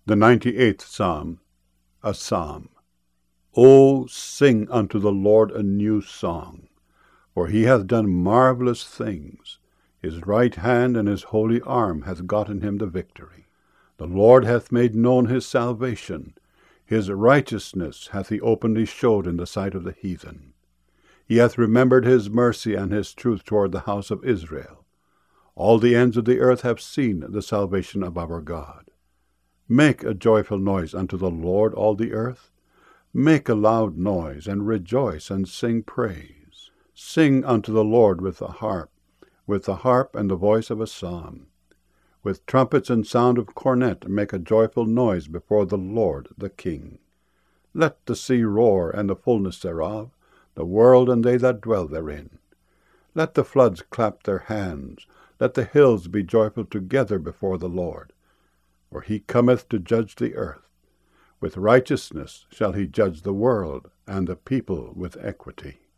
The 98th Psalm, a Psalm. O sing unto the Lord a new song, for he hath done marvellous things. His right hand and his holy arm hath gotten him the victory. The Lord hath made known his salvation. His righteousness hath he openly showed in the sight of the heathen. He hath remembered his mercy and his truth toward the house of Israel. All the ends of the earth have seen the salvation of our God. Make a joyful noise unto the Lord, all the earth. Make a loud noise, and rejoice, and sing praise. Sing unto the Lord with the harp and the voice of a psalm. With trumpets and sound of cornet make a joyful noise before the Lord the King. Let the sea roar, and the fullness thereof, the world and they that dwell therein. Let the floods clap their hands, let the hills be joyful together before the Lord. For he cometh to judge the earth. With righteousness shall he judge the world, and the people with equity.